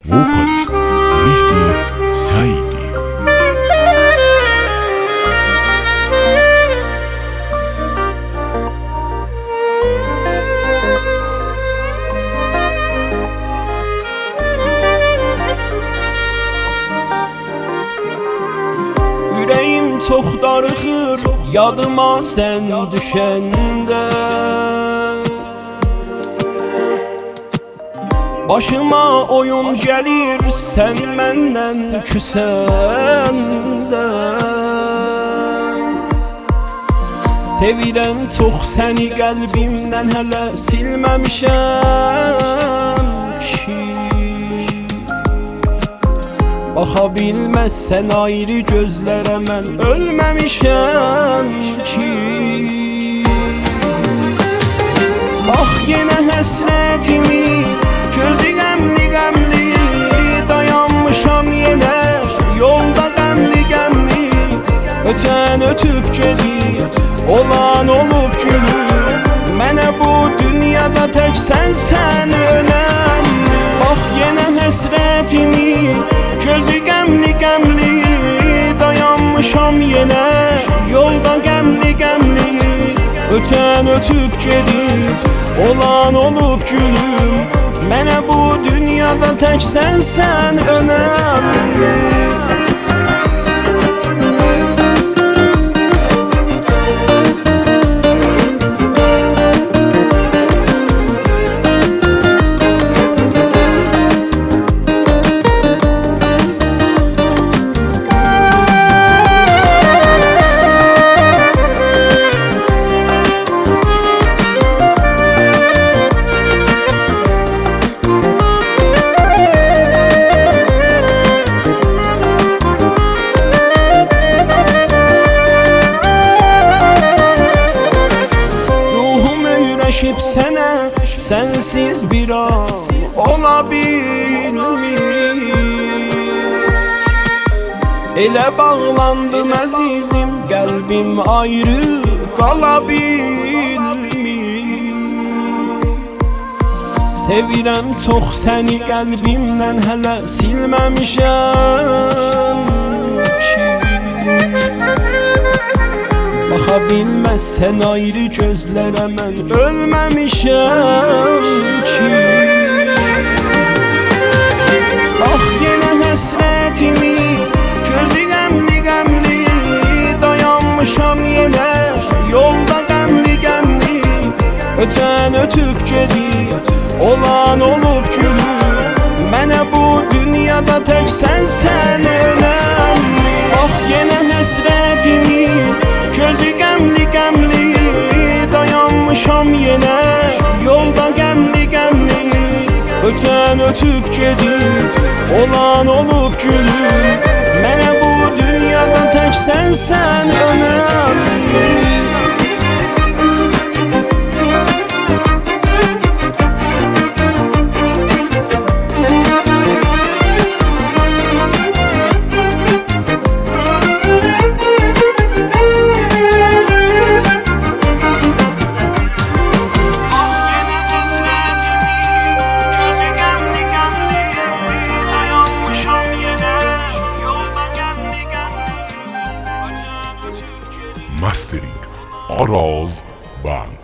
Vokalist Mehdi Saidi. Yüreğim çok darıxır, yadıma sen düşende. Başıma oyun gelir, sen menden küsende. Sevirəm çox səni qəlbimdən, hələ silməmişəm ki. Baxa bilməzsən ayrı gözlərə, mən ölməmişəm ki. Bax yenə həsrətimi, gözü qəmli-qəmli, dayanmışam yenə yolda qəmli-qəmli. Ötən ötüb gedir, olan olub gülür, mənə bu dünyada tək sənsən önəmli. Bax yenə həsrətimi, gözü qəmli-qəmli, dayanmışam yenə yolda qəmli-qəmli. Ötən ötüb gedir, olan olub gülüm, mənə bu dünyada tək sənsən önəmli. Sənə sənsiz bir an ola bilmir. Elə bağlandım əzizim, qəlbim ayrı qala bilmir. Sevirəm çox səni qəlbimdən, hələ silməmişəm ki. Baxa bilməzsən ayrı gözlərə, mən ölməmişəm ki. Bax yenə həsrətimi, gözü qəmli-qəmli, dayanmışam yenə yolda qəmli-qəmli. Ötən ötüb gedir, olan olub gülür, mənə bu dünyada tək sənsən önəmli. Bax yenə həsrətimi, gözü qəmli-qəmli, dayanmışam yenə yolda qəmli-qəmli. Ötən ötüb gedir, olan olub gülür, mənə bu dünyada tək sənsən önəmli. Mastering Araz Band.